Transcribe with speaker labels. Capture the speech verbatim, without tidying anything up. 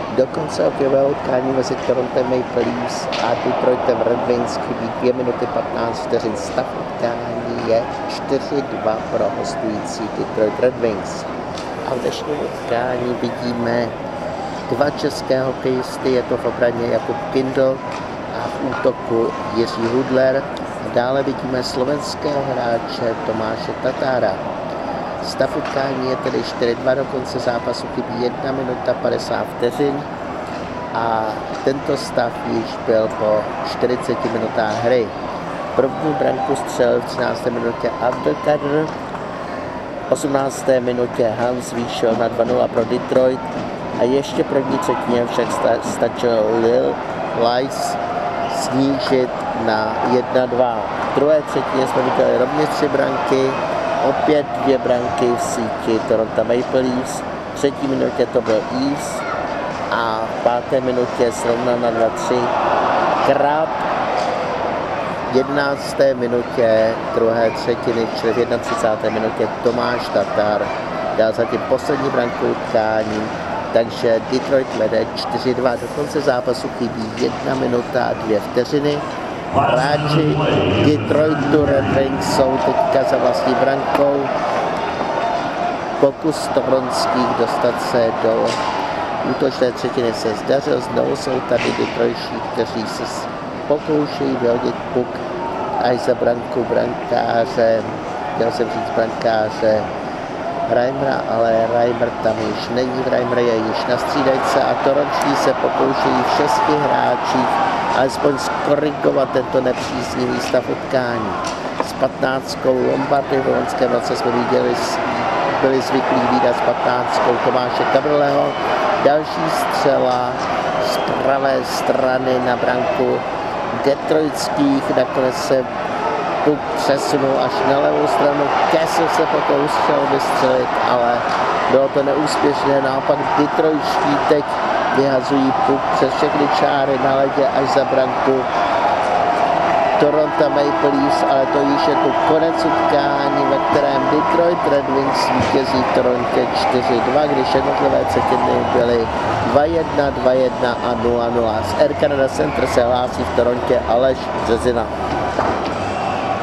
Speaker 1: Do konce hokejového utkání mezi Torontem Maple Leafs a Detroitem Red Wings chybí dvě minuty patnáct vteřin. Stav utkání je čtyři dva pro hostující Detroit Red Wings. A v dnešním utkání vidíme dva české hokejisty, je to v obraně Jakub Kindl a v útoku Jiří Hudler. A dále vidíme slovenského hráče Tomáše Tatára. Stav utkání je tedy čtyři dva, do konce zápasu chybí jedna minuta padesát vteřin a tento stav již byl po čtyřiceti minutách hry. První branku střelil v třinácté minutě Abdelkader, v osmnácté minutě Hans vyšel na dva nula pro Detroit a ještě první třetině však stačil Lil Lice snížit na jedna dva. V druhé třetině jsme viděli rovněž tři branky, opět dvě branky v síti Toronto Maple Leafs. V třetí minutě to byl Eves a v páté minutě srovnal na dva tři Krab. V jedenácté minutě druhé třetiny, čili v třicáté první minutě Tomáš Tatar dal zatím poslední branku utkání, takže Detroit vede čtyři dva. Do konce zápasu chybí jedna minuta a dvě vteřiny. Hráči Detroitu Red Wings jsou teďka za vlastní brankou. Pokus Toronských dostat se do útočné třetiny se zdařil. Znovu jsou tady Detroitští, kteří se pokoušejí vyhodit puk až za branku brankáře, chtěl jsem říct brankáře Reimera, ale Reimer tam již není, Reimer je již na střídačce a Torončtí se pokoušejí v šesti hráčích alespoň skorigovat tento nepříznivý stav utkání. S patnáctkou Lombardy v loňském roce jsme viděli, byli zvyklí výdat s patnáctkou Tomáše Kabrleho. Další střela z pravé strany na branku Detroitských, nakonec se puk přesunul až na levou stranu. Kessel se pokoušel vystřelit, ale bylo to neúspěšné. Naopak Detroitští teď vyhazují puk přes všechny čáry na ledě až za branku Toronto Maple Leafs, ale to již je tu konec utkání, ve kterém Detroit Red Wings vítězí v Torontě čtyři dva, když jednotlivé třetiny byly dva jedna, dva jedna a nula nula. Z Air Canada Center se hlásí v Torontě Aleš Březina.